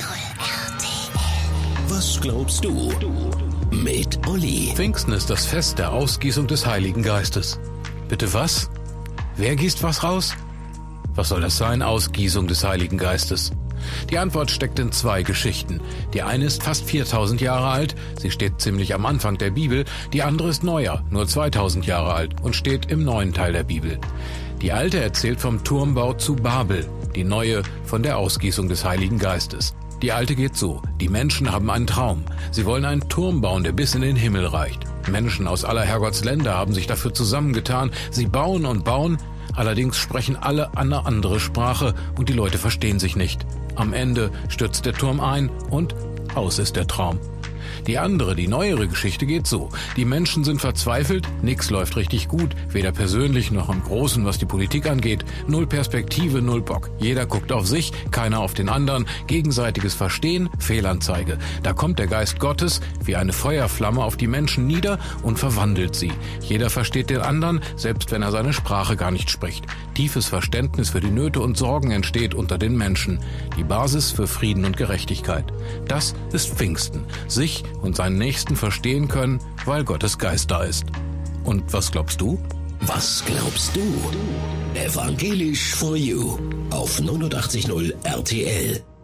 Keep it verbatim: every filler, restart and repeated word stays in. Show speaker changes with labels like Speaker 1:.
Speaker 1: R T L. Was glaubst du? Mit Olli.
Speaker 2: Pfingsten ist das Fest der Ausgießung des Heiligen Geistes. Bitte was? Wer gießt was raus? Was soll das sein, Ausgießung des Heiligen Geistes? Die Antwort steckt in zwei Geschichten. Die eine ist fast viertausend Jahre alt, sie steht ziemlich am Anfang der Bibel. Die andere ist neuer, nur zweitausend Jahre alt und steht im neuen Teil der Bibel. Die alte erzählt vom Turmbau zu Babel, die neue von der Ausgießung des Heiligen Geistes. Die alte geht so: Die Menschen haben einen Traum. Sie wollen einen Turm bauen, der bis in den Himmel reicht. Menschen aus aller Herrgottsländer haben sich dafür zusammengetan. Sie bauen und bauen, allerdings sprechen alle eine andere Sprache und die Leute verstehen sich nicht. Am Ende stürzt der Turm ein und aus ist der Traum. Die andere, die neuere Geschichte geht so: Die Menschen sind verzweifelt, nix läuft richtig gut, weder persönlich noch im Großen, was die Politik angeht. Null Perspektive, null Bock. Jeder guckt auf sich, keiner auf den anderen. Gegenseitiges Verstehen, Fehlanzeige. Da kommt der Geist Gottes wie eine Feuerflamme auf die Menschen nieder und verwandelt sie. Jeder versteht den anderen, selbst wenn er seine Sprache gar nicht spricht. Tiefes Verständnis für die Nöte und Sorgen entsteht unter den Menschen. Die Basis für Frieden und Gerechtigkeit. Das ist Pfingsten. Sich und seinen Nächsten verstehen können, weil Gottes Geist da ist. Und was glaubst du?
Speaker 1: Was glaubst du? Evangelisch for You auf neunundachtzig Komma null R T L.